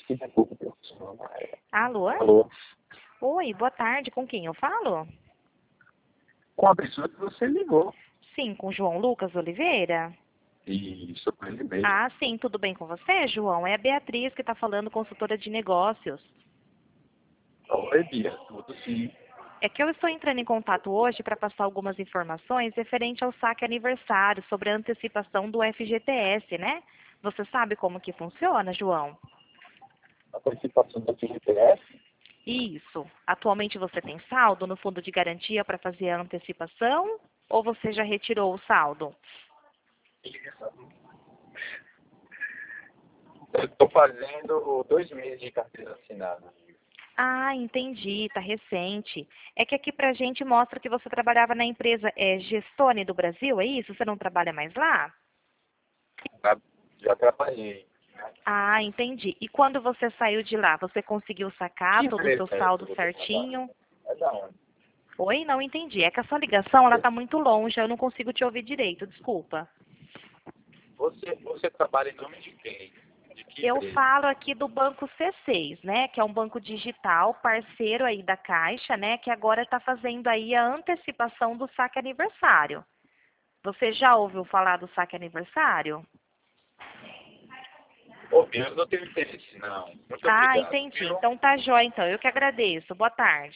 Alô? Alô? Oi, boa tarde. Com quem eu falo? Com a pessoa que você ligou. Sim, com João Lucas Oliveira? Isso, com ele mesmo. Ah, sim, tudo bem com você, João? É a Beatriz que está falando, consultora de negócios. Oi, Bia, tudo sim. É que eu estou entrando em contato hoje para passar algumas informações referente ao saque aniversário sobre a antecipação do FGTS, né? Você sabe como que funciona, João? A participação da FGTS? Isso. Atualmente você tem saldo no fundo de garantia para fazer a antecipação ou você já retirou o saldo? Eu estou fazendo 2 meses de carteira assinada. Ah, entendi, tá recente. É que aqui pra gente mostra que você trabalhava na empresa Gestone do Brasil, é isso? Você não trabalha mais lá? Já trabalhei. Ah, entendi. E quando você saiu de lá, você conseguiu sacar Que todo o empresa seu é essa que saldo você trabalha? certinho? É da onde? Oi, não entendi. É que a sua ligação, ela tá muito longe, eu não consigo te ouvir direito, desculpa. Você trabalha em nome de quem? De que Eu empresa? falo aqui do Banco C6, né, que é um banco digital, parceiro aí da Caixa, né, que agora está fazendo aí a antecipação do saque aniversário. Você já ouviu falar do saque aniversário? Ô, Bia, eu não tenho interesse, não. Muito Ah, obrigado, entendi. viu? Então tá jóia, então. Eu que agradeço. Boa tarde.